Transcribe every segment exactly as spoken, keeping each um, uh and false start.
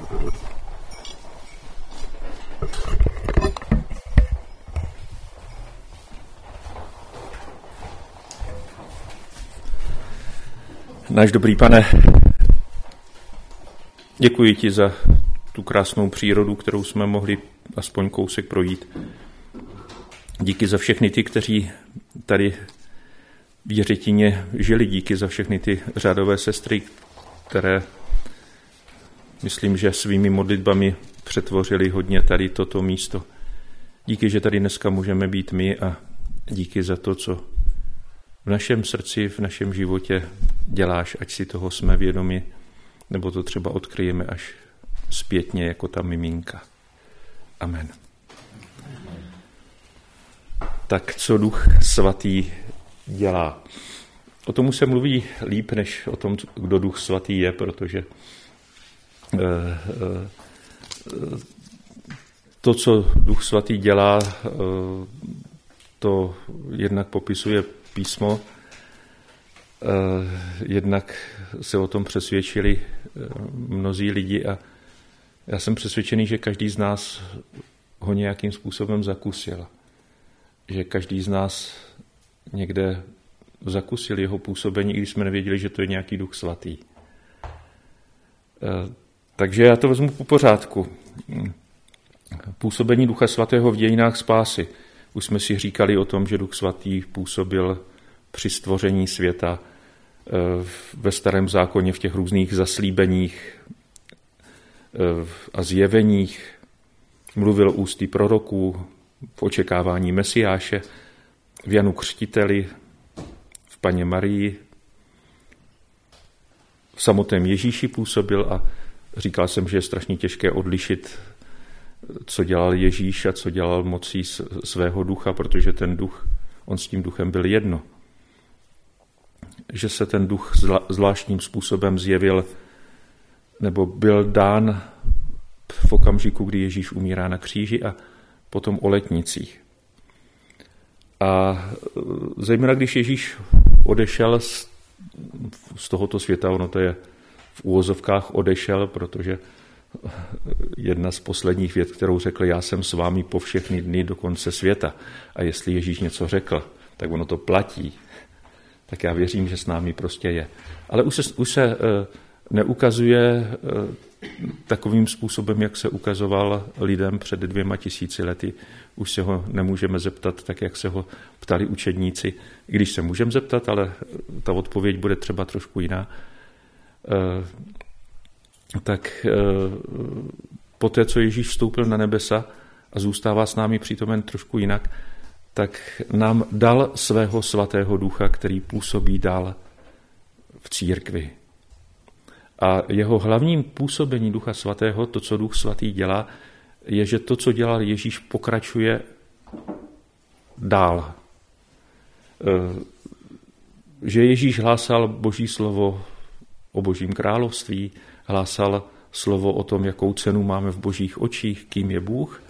Náš dobrý Pane, děkuji ti za tu krásnou přírodu, kterou jsme mohli aspoň kousek projít. Díky za všechny ty, kteří tady v Jiřetíně žili, díky za všechny ty řádové sestry, které, myslím, že svými modlitbami přetvořili hodně tady toto místo. Díky, že tady dneska můžeme být my a díky za to, co v našem srdci, v našem životě děláš, ať si toho jsme vědomi, nebo to třeba odkryjeme až zpětně jako ta miminka. Amen. Tak co Duch Svatý dělá? O tomu se mluví líp, než o tom, kdo Duch Svatý je, protože to, co Duch Svatý dělá, to jednak popisuje písmo, jednak se o tom přesvědčili mnozí lidi a já jsem přesvědčený, že každý z nás ho nějakým způsobem zakusil. Že každý z nás někde zakusil jeho působení, i když jsme nevěděli, že to je nějaký Duch Svatý. Takže já to vezmu po pořádku. Působení Ducha Svatého v dějinách spásy. Už jsme si říkali o tom, že Duch Svatý působil při stvoření světa ve Starém zákoně v těch různých zaslíbeních a zjeveních. Mluvil ústy proroků v očekávání Mesiáše, v Janu Křtiteli, v Panně Marii, v samotném Ježíši působil a říkal jsem, že je strašně těžké odlišit, co dělal Ježíš a co dělal mocí svého ducha, protože ten duch, on s tím duchem byl jedno. Že se ten duch zvláštním způsobem zjevil nebo byl dán v okamžiku, kdy Ježíš umírá na kříži a potom o letnicích. A zejména když Ježíš odešel z, z tohoto světa, ono to je v úvozovkách odešel, protože jedna z posledních vět, kterou řekl, já jsem s vámi po všechny dny do konce světa. A jestli Ježíš něco řekl, tak ono to platí. Tak já věřím, že s námi prostě je. Ale už se, už se neukazuje takovým způsobem, jak se ukazoval lidem před dvěma tisíci lety. Už se ho nemůžeme zeptat tak, jak se ho ptali učedníci. I když se můžeme zeptat, ale ta odpověď bude třeba trošku jiná. Tak poté, co Ježíš vstoupil na nebesa a zůstává s námi přítomen trošku jinak, tak nám dal svého svatého ducha, který působí dál v církvi. A jeho hlavním působení Ducha Svatého, to, co Duch Svatý dělá, je, že to, co dělal Ježíš, pokračuje dál. Že Ježíš hlásal Boží slovo o Božím království, hlásal slovo o tom, jakou cenu máme v Božích očích, kým je Bůh.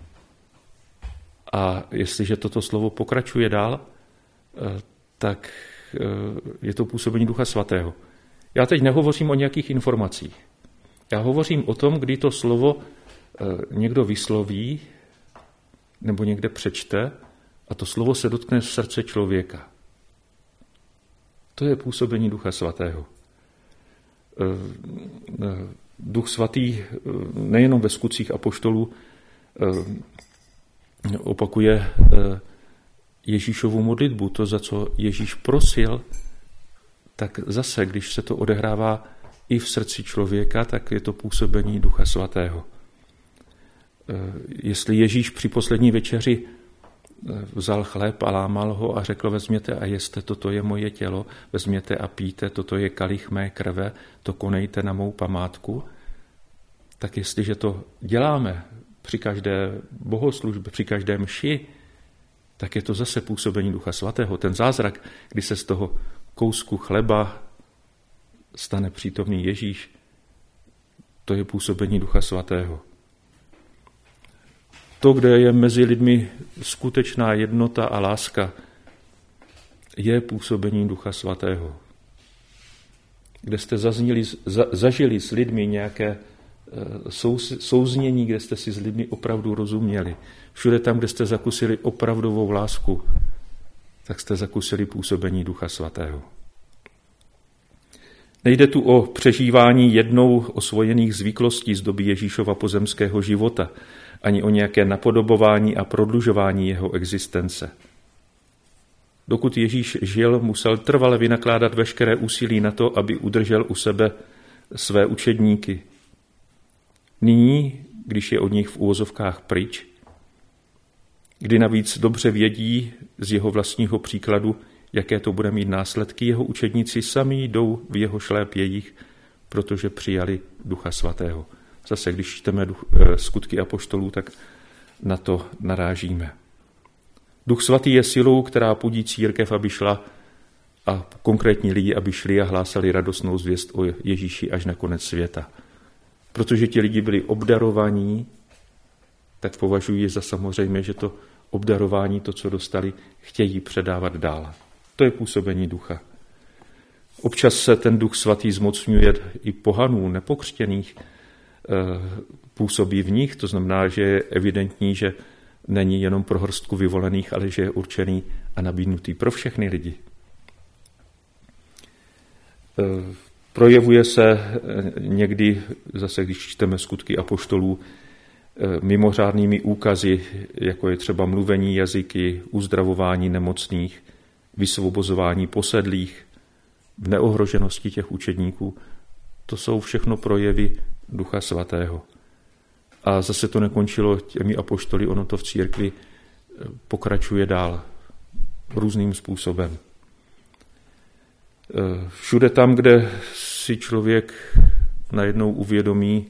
A jestliže toto slovo pokračuje dál, tak je to působení Ducha Svatého. Já teď nehovořím o nějakých informacích. Já hovořím o tom, kdy to slovo někdo vysloví nebo někde přečte a to slovo se dotkne srdce člověka. To je působení Ducha Svatého. Duch Svatý nejenom ve skutcích apoštolů opakuje Ježíšovu modlitbu, to, za co Ježíš prosil, tak zase, když se to odehrává i v srdci člověka, tak je to působení Ducha Svatého. Jestli Ježíš při poslední večeři vzal chléb a lámal ho a řekl, vezměte a jeste, toto je moje tělo, vezměte a pijte, toto je kalich mé krve, to konejte na mou památku, tak jestliže to děláme při každé bohoslužbě, při každé mši, tak je to zase působení Ducha Svatého. Ten zázrak, kdy se z toho kousku chleba stane přítomný Ježíš, to je působení Ducha Svatého. To, kde je mezi lidmi skutečná jednota a láska, je působení Ducha Svatého. Kde jste zazněli, za, zažili s lidmi nějaké souznění, kde jste si s lidmi opravdu rozuměli. Všude tam, kde jste zakusili opravdovou lásku, tak jste zakusili působení Ducha Svatého. Nejde tu o přežívání jednou osvojených zvyklostí z doby Ježíšova pozemského života, ani o nějaké napodobování a prodlužování jeho existence. Dokud Ježíš žil, musel trvale vynakládat veškeré úsilí na to, aby udržel u sebe své učedníky. Nyní, když je od nich v úvozovkách pryč, kdy navíc dobře vědí z jeho vlastního příkladu, jaké to bude mít následky, jeho učedníci sami jdou v jeho šlépějích, protože přijali Ducha Svatého. Zase, když čteme duch, skutky apoštolů, tak na to narážíme. Duch Svatý je silou, která pudí církev, aby šla, a konkrétní lidi, aby šli a hlásali radostnou zvěst o Ježíši až na konec světa. Protože ti lidi byli obdarovaní, tak považuji za samozřejmé, že to obdarování, to, co dostali, chtějí předávat dál. To je působení ducha. Občas se ten Duch Svatý zmocňuje i pohanů, nepokřtěných, působí v nich, to znamená, že je evidentní, že není jenom pro hrstku vyvolených, ale že je určený a nabídnutý pro všechny lidi. Projevuje se někdy, zase když čteme skutky apoštolů, mimořádnými úkazy, jako je třeba mluvení jazyky, uzdravování nemocných, vysvobozování posedlých, v neohroženosti těch učedníků. To jsou všechno projevy Ducha Svatého. A zase to nekončilo těmi apoštoly, ono to v církvi pokračuje dál různým způsobem. Všude tam, kde si člověk najednou uvědomí,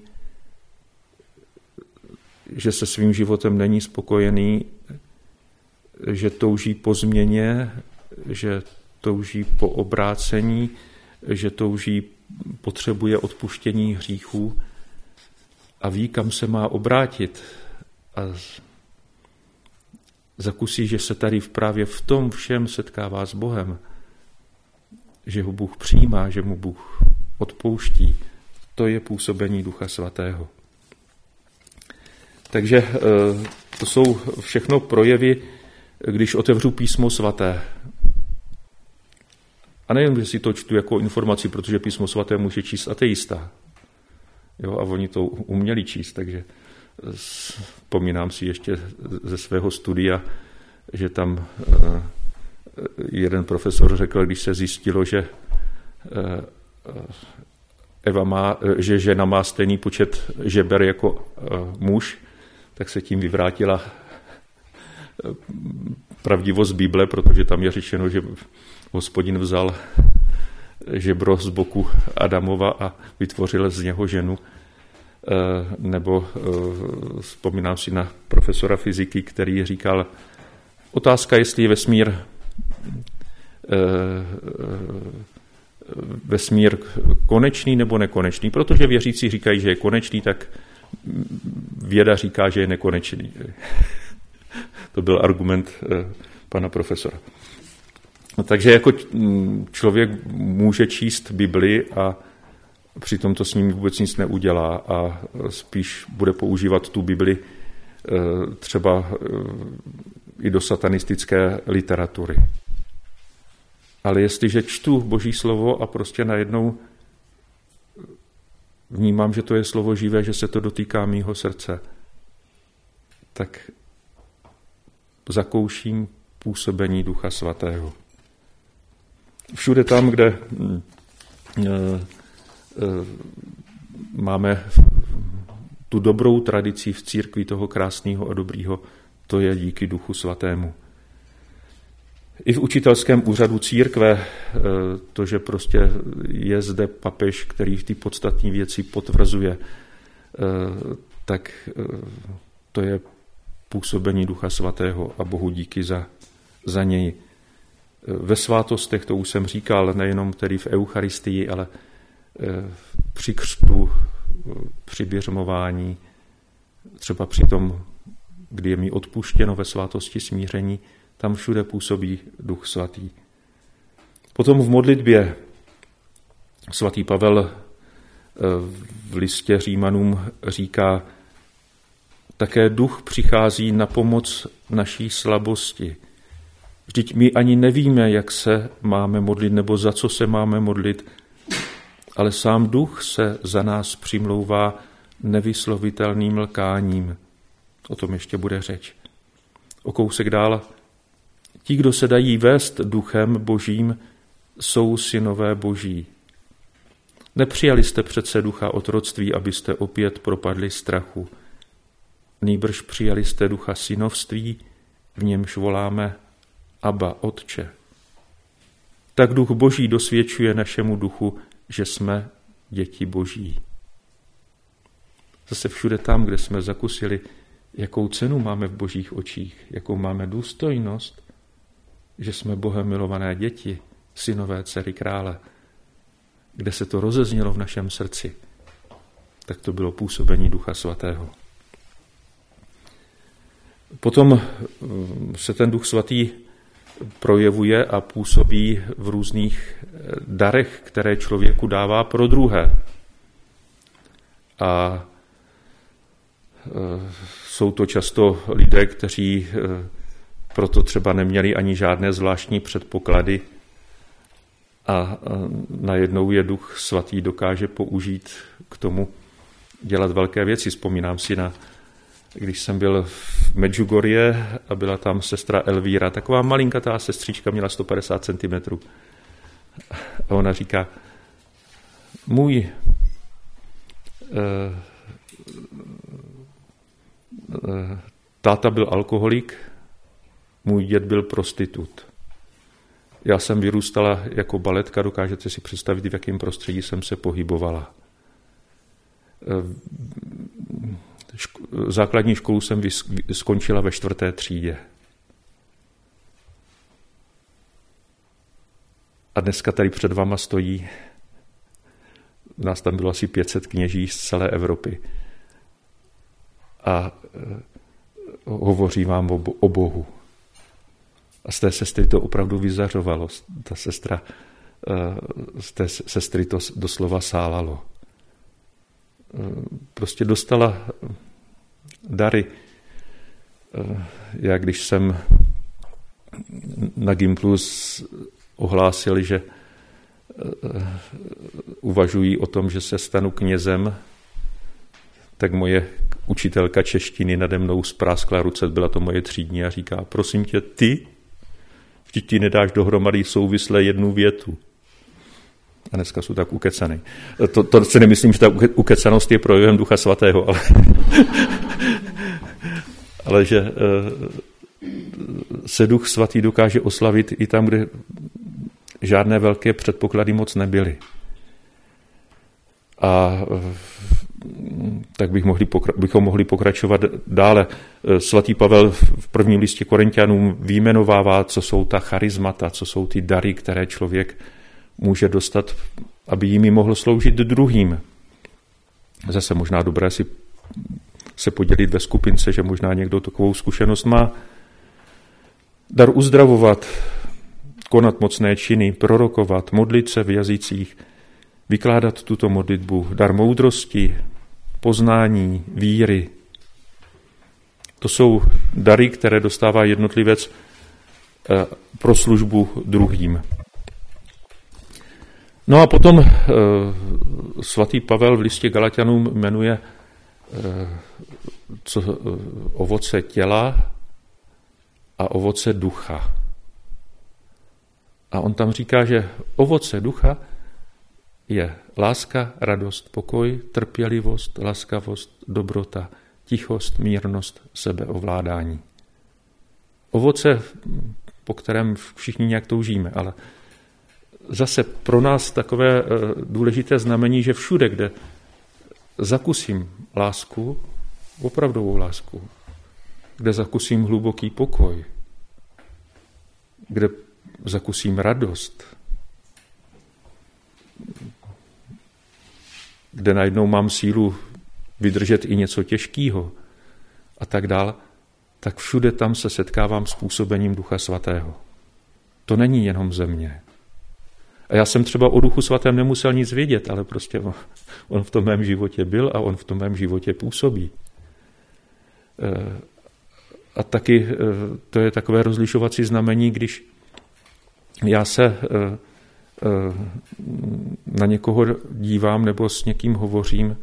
že se svým životem není spokojený, že touží po změně, že touží po obrácení, že touží, potřebuje odpuštění hříchů a ví, kam se má obrátit a zakusí, že se tady právě v tom všem setkává s Bohem, že ho Bůh přijímá, že mu Bůh odpouští. To je působení Ducha Svatého. Takže to jsou všechno projevy, když otevřu Písmo Svaté. A nejen, že si to čtu jako informaci, protože Písmo Svaté může číst ateista. Jo, a oni to uměli číst, takže vzpomínám si ještě ze svého studia, že tam jeden profesor řekl, když se zjistilo, že Eva má, že žena má stejný počet žeber jako muž, tak se tím vyvrátila pravdivost Bible, protože tam je řečeno, že Hospodin vzal žebro z boku Adamova a vytvořil z něho ženu. Nebo vzpomínám si na profesora fyziky, který říkal, otázka, jestli je vesmír vesmír konečný nebo nekonečný, protože věřící říkají, že je konečný, tak věda říká, že je nekonečný. To byl argument pana profesora. Takže jako člověk může číst Bibli a přitom to s ním vůbec nic neudělá a spíš bude používat tu Bibli třeba i do satanistické literatury. Ale jestliže čtu Boží slovo a prostě najednou vnímám, že to je slovo živé, že se to dotýká mýho srdce, tak zakouším působení Ducha Svatého. Všude tam, kde máme tu dobrou tradici v církvi toho krásného a dobrýho, to je díky Duchu Svatému. I v učitelském úřadu církve, to, že prostě je zde papež, který v té podstatné věci potvrzuje, tak to je působení Ducha Svatého a Bohu díky za, za něj. Ve svátostech, to už jsem říkal, nejenom tedy v Eucharistii, ale při křtu, při běžmování, třeba při tom, kdy je mi odpuštěno ve svátosti smíření, tam všude působí Duch Svatý. Potom v modlitbě svatý Pavel v listě Římanům říká, také duch přichází na pomoc naší slabosti. Vždyť my ani nevíme, jak se máme modlit, nebo za co se máme modlit, ale sám duch se za nás přimlouvá nevyslovitelným lkáním. O tom ještě bude řeč. O kousek dál. Ti, kdo se dají vést duchem božím, jsou synové boží. Nepřijali jste přece ducha otroctví, abyste opět propadli strachu. Nýbrž přijali jste ducha synovství, v němž voláme Abba, Otče. Tak duch boží dosvědčuje našemu duchu, že jsme děti boží. Zase všude tam, kde jsme zakusili, jakou cenu máme v božích očích, jakou máme důstojnost, že jsme Bohem milované děti, synové dcery krále, kde se to rozeznělo v našem srdci, tak to bylo působení Ducha Svatého. Potom se ten Duch Svatý projevuje a působí v různých darech, které člověku dává pro druhé. A jsou to často lidé, kteří proto třeba neměli ani žádné zvláštní předpoklady a najednou je Duch Svatý dokáže použít k tomu dělat velké věci. Vzpomínám si na, když jsem byl v Medjugorje a byla tam sestra Elvíra, taková malinkatá sestřička, měla sto padesát centimetrů. A ona říká, můj eh, eh, táta byl alkoholik, můj děd byl prostitut. Já jsem vyrůstala jako baletka, dokážete si představit, v jakém prostředí jsem se pohybovala. Základní školu jsem skončila ve čtvrté třídě. A dneska tady před váma stojí, nás tam bylo asi pět set kněží z celé Evropy. A hovoří vám o Bohu. A z té sestry to opravdu vyzařovalo. Ta sestra, z té sestry to doslova sálalo. Prostě dostala dary. Já když jsem na Gimplus ohlásil, že uvažují o tom, že se stanu knězem, tak moje učitelka češtiny nade mnou spráskla ruce, byla to moje třídní a říká, prosím tě, ty? Vždyť ty nedáš dohromady souvisle jednu větu. A dneska jsou tak ukecaný. To, to si nemyslím, že ta ukecanost je projevem Ducha Svatého, ale, ale že se Duch Svatý dokáže oslavit i tam, kde žádné velké předpoklady moc nebyly. A tak bych mohli pokra- bychom mohli pokračovat dále. Svatý Pavel v prvním listě Korinťanům vyjmenovává, co jsou ta charismata, co jsou ty dary, které člověk může dostat, aby jimi mohl sloužit druhým. Zase možná dobré si se podělit ve skupince, že možná někdo takovou zkušenost má. Dar uzdravovat, konat mocné činy, prorokovat, modlit se v jazycích, vykládat tuto modlitbu, dar moudrosti, poznání, víry. To jsou dary, které dostává jednotlivec pro službu druhým. No a potom svatý Pavel v listě Galatianům jmenuje co, ovoce těla a ovoce ducha. A on tam říká, že ovoce ducha je láska, radost, pokoj, trpělivost, laskavost, dobrota, tichost, mírnost, sebeovládání. Ovoce, po kterém všichni nějak toužíme, ale zase pro nás takové důležité znamení, že všude, kde zakusím lásku, opravdovou lásku, kde zakusím hluboký pokoj, kde zakusím radost, kde najednou mám sílu vydržet i něco těžkého a tak dál, tak všude tam se setkávám s působením Ducha Svatého. To není jenom ze mě. A já jsem třeba o Duchu Svatém nemusel nic vědět, ale prostě on v tom mém životě byl a on v tom mém životě působí. A taky to je takové rozlišovací znamení, když já se na někoho dívám nebo s někým hovořím,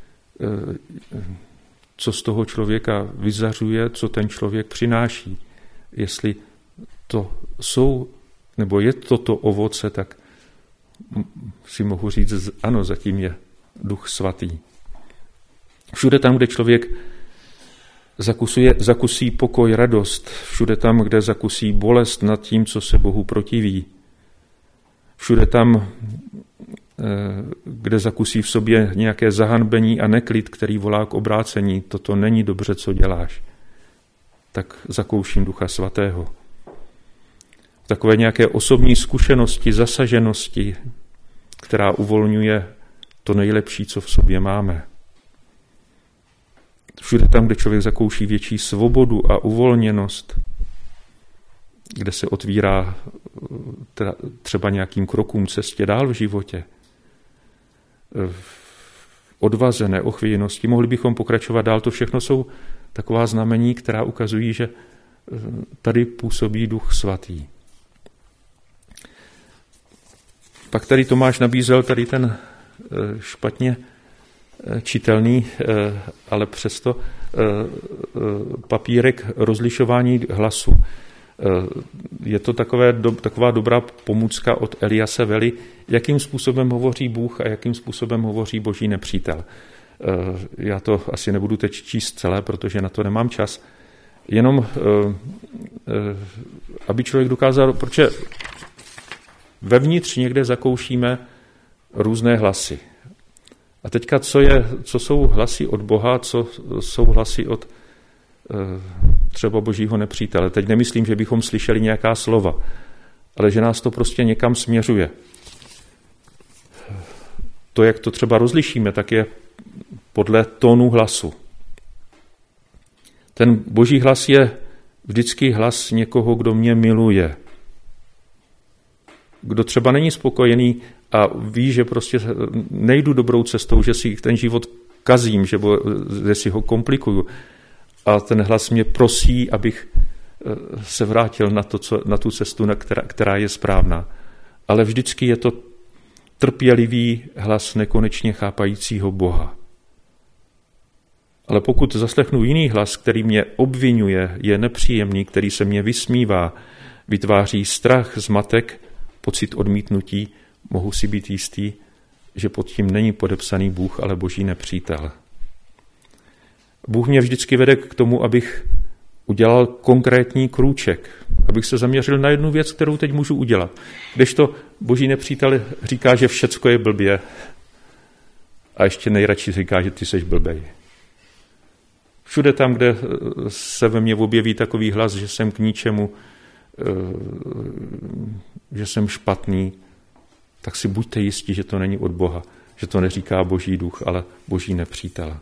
co z toho člověka vyzařuje, co ten člověk přináší. Jestli to jsou, nebo je toto ovoce, tak si mohu říct, ano, zatím je Duch Svatý. Všude tam, kde člověk zakusuje, zakusí pokoj, radost, všude tam, kde zakusí bolest nad tím, co se Bohu protiví, všude tam, kde zakusí v sobě nějaké zahanbení a neklid, který volá k obrácení, toto není dobře, co děláš, tak zakouším Ducha Svatého. Takové nějaké osobní zkušenosti, zasaženosti, která uvolňuje to nejlepší, co v sobě máme. Všude tam, kde člověk zakouší větší svobodu a uvolněnost, kde se otvírá třeba nějakým krokům cestě dál v životě, v odvaze, neochvějnosti, mohli bychom pokračovat dál. To všechno jsou taková znamení, která ukazují, že tady působí Duch Svatý. Pak tady Tomáš nabízel tady ten špatně čitelný, ale přesto papírek rozlišování hlasu. Je to takové, taková dobrá pomůcka od Eliase Vely, jakým způsobem hovoří Bůh a jakým způsobem hovoří boží nepřítel. Já to asi nebudu teď číst celé, protože na to nemám čas. Jenom, aby člověk dokázal, protože vevnitř někde zakoušíme různé hlasy. A teďka, co, je, co jsou hlasy od Boha, co jsou hlasy od třeba božího nepřítele. Teď nemyslím, že bychom slyšeli nějaká slova, ale že nás to prostě někam směřuje. To, jak to třeba rozlišíme, tak je podle tónu hlasu. Ten boží hlas je vždycky hlas někoho, kdo mě miluje. Kdo třeba není spokojený a ví, že prostě nejdu dobrou cestou, že si ten život kazím, že, bo, že si ho komplikuju. A ten hlas mě prosí, abych se vrátil na, to, co, na tu cestu, na která, která je správná. Ale vždycky je to trpělivý hlas nekonečně chápajícího Boha. Ale pokud zaslechnu jiný hlas, který mě obvinuje, je nepříjemný, který se mě vysmívá, vytváří strach, zmatek, pocit odmítnutí, mohu si být jistý, že pod tím není podepsaný Bůh, ale boží nepřítel. Bůh mě vždycky vede k tomu, abych udělal konkrétní krůček, abych se zaměřil na jednu věc, kterou teď můžu udělat. Kdežto boží nepřítel říká, že všecko je blbě a ještě nejradši říká, že ty seš blbej. Všude tam, kde se ve mně objeví takový hlas, že jsem k ničemu, že jsem špatný, tak si buďte jistí, že to není od Boha, že to neříká boží duch, ale boží nepřítel.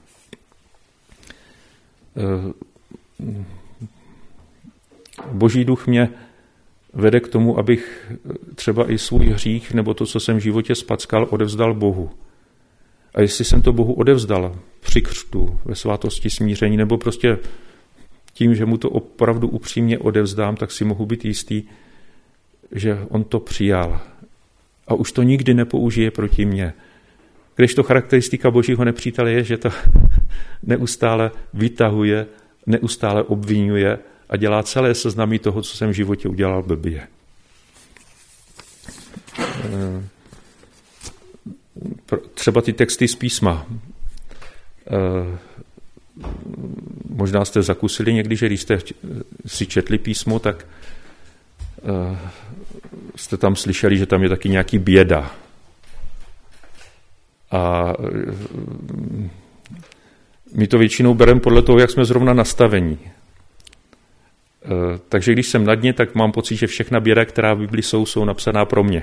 Boží duch mě vede k tomu, abych třeba i svůj hřích nebo to, co jsem v životě spackal, odevzdal Bohu. A jestli jsem to Bohu odevzdal při křtu, ve svátosti smíření, nebo prostě tím, že mu to opravdu upřímně odevzdám, tak si mohu být jistý, že on to přijal. A už to nikdy nepoužije proti mně. Když to charakteristika božího nepřítele je, že to neustále vytahuje, neustále obvinuje a dělá celé seznamy toho, co jsem v životě udělal blbě. Třeba ty texty z písma. Možná jste zakusili někdy, že když jste si četli písmo, tak jste tam slyšeli, že tam je taky nějaký běda. A my to většinou bereme podle toho, jak jsme zrovna nastavení. Takže když jsem na dně, tak mám pocit, že všechna běda, která v Biblii jsou, jsou napsaná pro mě.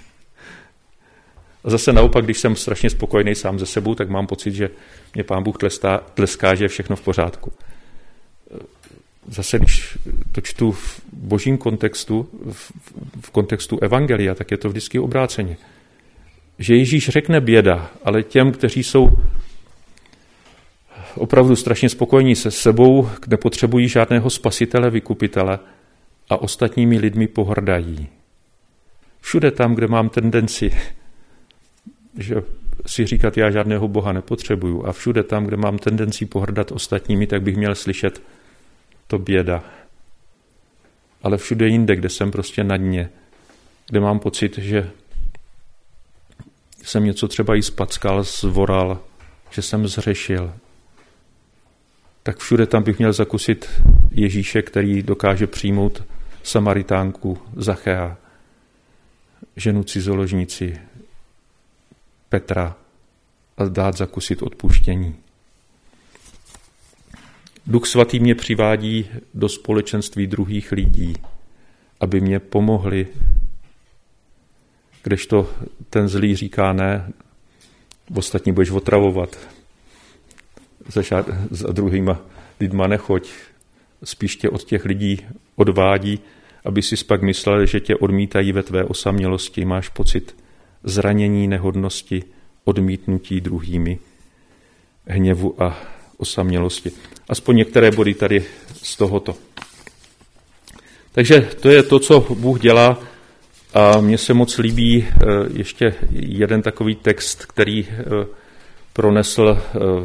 A zase naopak, když jsem strašně spokojený sám ze sebou, tak mám pocit, že mě Pán Bůh tleská, tleská, že je všechno v pořádku. Zase, když to čtu v božím kontextu, v, v kontextu evangelia, tak je to vždycky obráceně. Že Ježíš řekne běda, ale těm, kteří jsou opravdu strašně spokojení se sebou, nepotřebují žádného spasitele, vykupitele a ostatními lidmi pohrdají. Všude tam, kde mám tendenci, že si říkat, já žádného Boha nepotřebuju, a všude tam, kde mám tendenci pohrdat ostatními, tak bych měl slyšet to běda. Ale všude jinde, kde jsem prostě na dně, kde mám pocit, že jsem něco třeba i spackal, zvoral, že jsem zřešil, tak všude tam bych měl zakusit Ježíše, který dokáže přijmout Samaritánku, Zachea, ženu cizoložnici, Petra a dát zakusit odpuštění. Duch svatý mě přivádí do společenství druhých lidí, aby mě pomohli, kdežto ten zlý říká ne, ostatní budeš otravovat, za, žád, za druhýma lidma nechoď, spíš tě od těch lidí odvádí, aby si pak myslel, že tě odmítají ve tvé osamělosti, máš pocit zranění, nehodnosti, odmítnutí druhými, hněvu a osamělosti. Aspoň některé body tady z tohoto. Takže to je to, co Bůh dělá, a mně se moc líbí ještě jeden takový text, který pronesl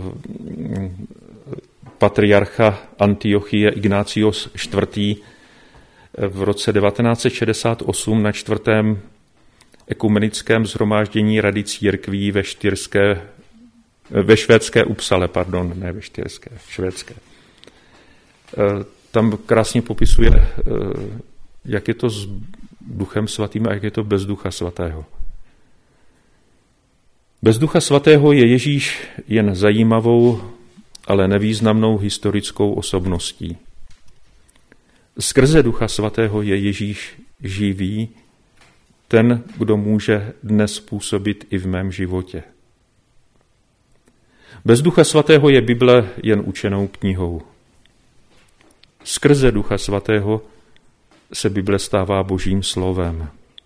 patriarcha Antiochie Ignácios čtvrtý. v roce devatenáct set šedesát osm na čtvrtém ekumenickém shromáždění Rady církví ve štyrské, ve švédské Upsale, pardon, ne ve štyrské, švédské. Tam krásně popisuje, jak je to s Duchem svatým a jak je to bez Ducha svatého. Bez Ducha svatého je Ježíš jen zajímavou, ale nevýznamnou historickou osobností. Skrze Ducha svatého je Ježíš živý, ten, kdo může dnes působit i v mém životě. Bez Ducha svatého je Bible jen učenou knihou. Skrze Ducha svatého se Bible stává Božím slovem.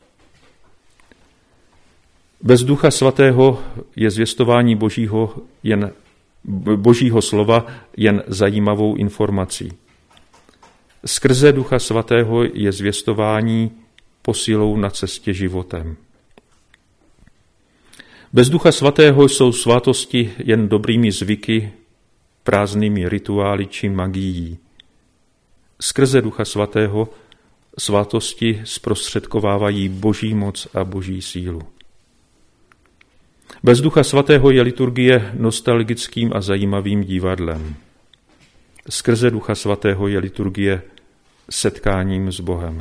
Bez Ducha svatého je zvěstování Božího, jen, Božího slova jen zajímavou informací. Skrze Ducha svatého je zvěstování posilou na cestě životem. Bez Ducha svatého jsou svátosti jen dobrými zvyky, prázdnými rituály či magií. Skrze Ducha svatého svátosti zprostředkovávají Boží moc a Boží sílu. Bez Ducha svatého je liturgie nostalgickým a zajímavým divadlem. Skrze Ducha svatého je liturgie setkáním s Bohem.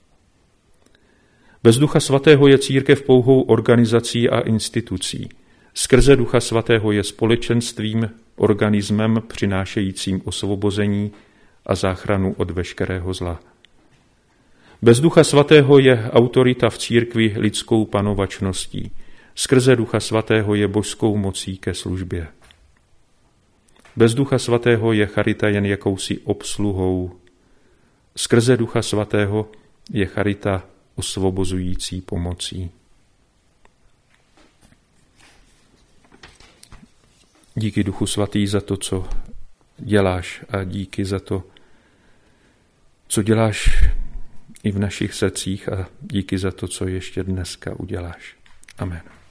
Bez Ducha svatého je církev pouhou organizací a institucí. Skrze Ducha svatého je společenstvím, organismem přinášejícím osvobození a záchranu od veškerého zla. Bez Ducha svatého je autorita v církvi lidskou panovačností. Skrze Ducha svatého je božskou mocí ke službě. Bez Ducha svatého je charita jen jakousi obsluhou. Skrze Ducha svatého je charita osvobozující pomocí. Díky Duchu svatý za to, co děláš, a díky za to, co děláš i v našich srdcích, a díky za to, co ještě dneska uděláš. Amen.